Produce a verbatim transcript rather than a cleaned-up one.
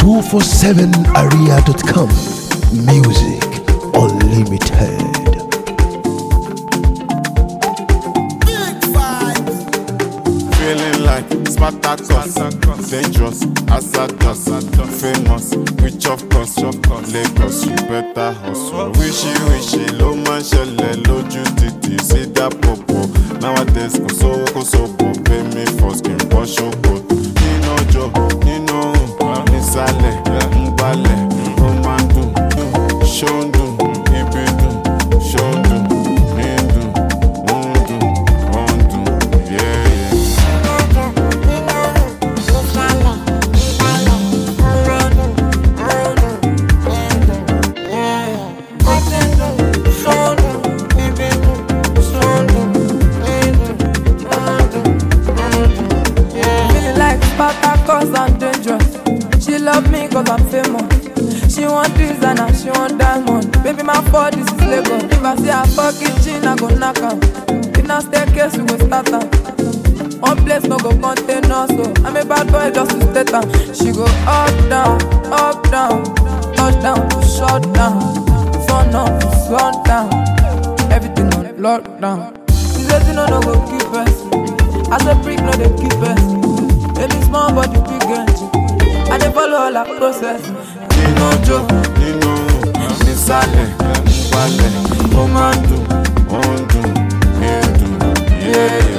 two four seven area dot com. Music Unlimited. Feeling like Spartacus, dangerous, hazardous, famous, rich of course, Lagos, you better hustle. Wishy wishy, low man shelle, lójú títì, see that popo. Nowadays, kò sówó kò sóbò, pay me for skin, wash your coat. Nínú ọjọ́, nínú òun, nísàlẹ̀, ń gbálẹ̀, ó máa ń dùn, ṣó ń dùn, ibi dùn, ṣó ń dùn, ní dùn, ó ń dùn, ó ń dùn, yeah, yeah. Cause I'm dangerous. She love me cause I'm famous. She want designer, she want diamond. Baby, my fault, this is Lagos. If I see her fuck kitchen, I go knock her. If not staircase, we go start her. One place no go contain us, so I'm a bad boy just to state her. She go up, down, up, down, touchdown, shut down, sun up, sun down, everything on lockdown. She says you know no go keep us. As a freak, no they keep us. Baby small body big energy. I dey follow all her process. Nínú ọjọ́, nínú òun, nísàlẹ̀, ń gbálẹ̀, ó máa ń dùn, ó ń dùn, ní dùn, yeah.